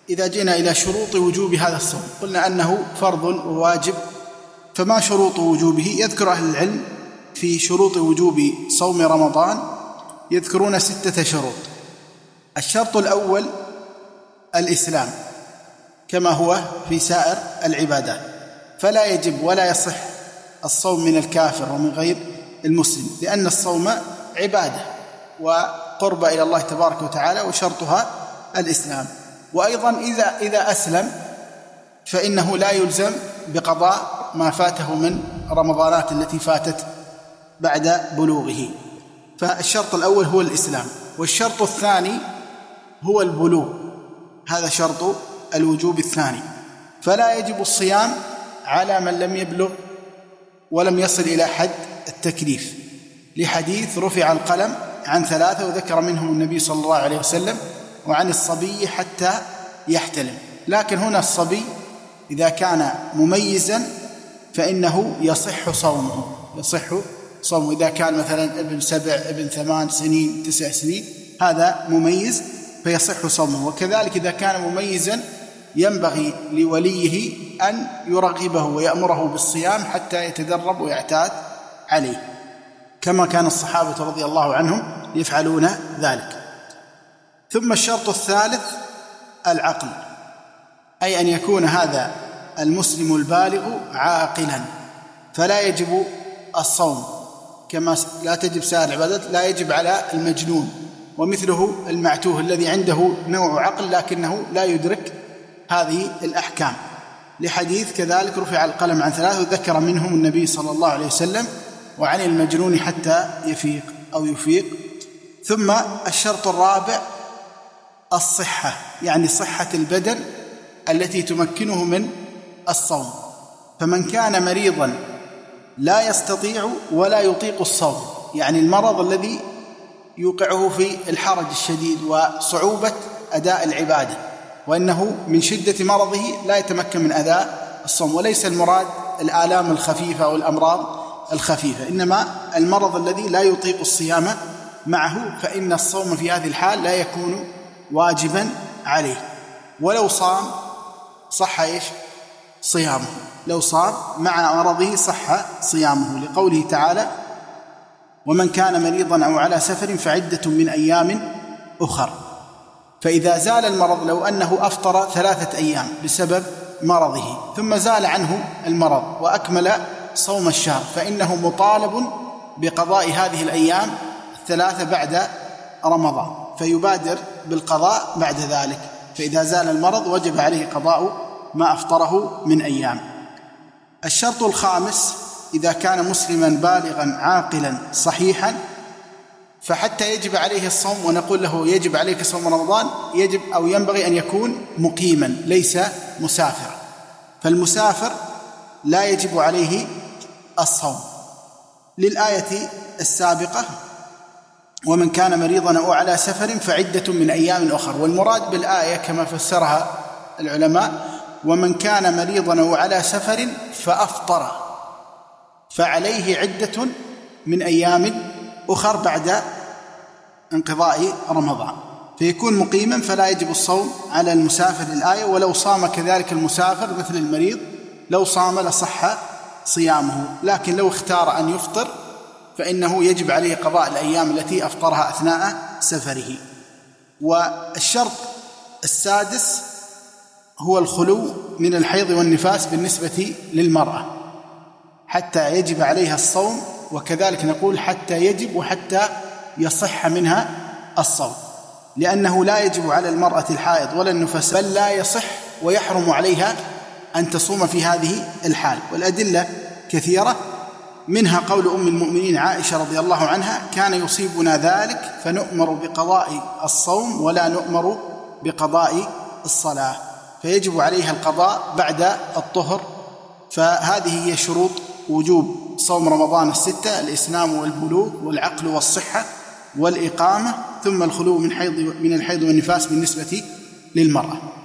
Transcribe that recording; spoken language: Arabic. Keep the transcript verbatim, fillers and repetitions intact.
إذا جئنا إلى شروط وجوب هذا الصوم قلنا أنه فرض وواجب، فما شروط وجوبه؟ يذكر أهل العلم في شروط وجوب صوم رمضان يذكرون ستة شروط. الشرط الأول الإسلام كما هو في سائر العبادات، فلا يجب ولا يصح الصوم من الكافر ومن غير المسلم، لأن الصوم عبادة وقرب إلى الله تبارك وتعالى، وشرطها الإسلام. وأيضا إذا, إذا أسلم فإنه لا يلزم بقضاء ما فاته من رمضانات التي فاتت بعد بلوغه. فالشرط الأول هو الإسلام. والشرط الثاني هو البلوغ، هذا شرط الوجوب الثاني، فلا يجب الصيام على من لم يبلغ ولم يصل إلى حد التكليف، لحديث رفع القلم عن ثلاثة وذكر منهم النبي صلى الله عليه وسلم وعن الصبي حتى يحتلم. لكن هنا الصبي إذا كان مميزا فإنه يصح صومه، يصح صومه إذا كان مثلا ابن سبع ابن ثمان سنين تسع سنين، هذا مميز فيصح صومه. وكذلك إذا كان مميزا ينبغي لوليه أن يرغبه ويأمره بالصيام حتى يتدرب ويعتاد عليه، كما كان الصحابة رضي الله عنهم يفعلون ذلك. ثم الشرط الثالث العقل، أي أن يكون هذا المسلم البالغ عاقلا، فلا يجب الصوم كما لا تجب سائر العبادات، لا يجب على المجنون ومثله المعتوه الذي عنده نوع عقل لكنه لا يدرك هذه الأحكام، لحديث كذلك رفع القلم عن ثلاثة وذكر منهم النبي صلى الله عليه وسلم وعن المجنون حتى يفيق أو يفيق. ثم الشرط الرابع الصحة، يعني صحة البدن التي تمكنه من الصوم، فمن كان مريضا لا يستطيع ولا يطيق الصوم، يعني المرض الذي يوقعه في الحرج الشديد وصعوبة أداء العبادة، وأنه من شدة مرضه لا يتمكن من أداء الصوم، وليس المراد الآلام الخفيفة أو الأمراض الخفيفة، إنما المرض الذي لا يطيق الصيام معه، فإن الصوم في هذه الحال لا يكون واجبا عليه، ولو صام صح إيش صيامه، لو صام مع مرضه صح صيامه، لقوله تعالى ومن كان مريضا أو على سفر فعدة من أيام أخر. فإذا زال المرض، لو أنه أفطر ثلاثة أيام بسبب مرضه ثم زال عنه المرض وأكمل صوم الشهر، فإنه مطالب بقضاء هذه الأيام الثلاثة بعد رمضان، فيبادر بالقضاء بعد ذلك، فإذا زال المرض وجب عليه قضاء ما أفطره من أيام. الشرط الخامس إذا كان مسلما بالغا عاقلا صحيحا، فحتى يجب عليه الصوم ونقول له يجب عليك صوم رمضان، يجب أو ينبغي أن يكون مقيما ليس مسافرا، فالمسافر لا يجب عليه الصوم للآية السابقة ومن كان مريضا أو على سفر فعدة من أيام أخر. والمراد بالآية كما فسرها العلماء ومن كان مريضا أو على سفر فأفطر فعليه عدة من أيام أخر بعد انقضاء رمضان، فيكون مقيما فلا يجب الصوم على المسافر الآية، ولو صام كذلك المسافر مثل المريض لو صام لصح صيامه، لكن لو اختار أن يفطر فإنه يجب عليه قضاء الأيام التي أفطرها أثناء سفره. والشرط السادس هو الخلو من الحيض والنفاس بالنسبة للمرأة حتى يجب عليها الصوم، وكذلك نقول حتى يجب وحتى يصح منها الصوم، لأنه لا يجب على المرأة الحائض ولا النفاس، بل لا يصح ويحرم عليها أن تصوم في هذه الحال. والأدلة كثيرة، منها قول أم المؤمنين عائشة رضي الله عنها كان يصيبنا ذلك فنؤمر بقضاء الصوم ولا نؤمر بقضاء الصلاة، فيجب عليها القضاء بعد الطهر. فهذه هي شروط وجوب صوم رمضان الستة: الإسلام والبلوغ والعقل والصحة والإقامة، ثم الخلو من حيض من الحيض والنفاس بالنسبة للمرأة.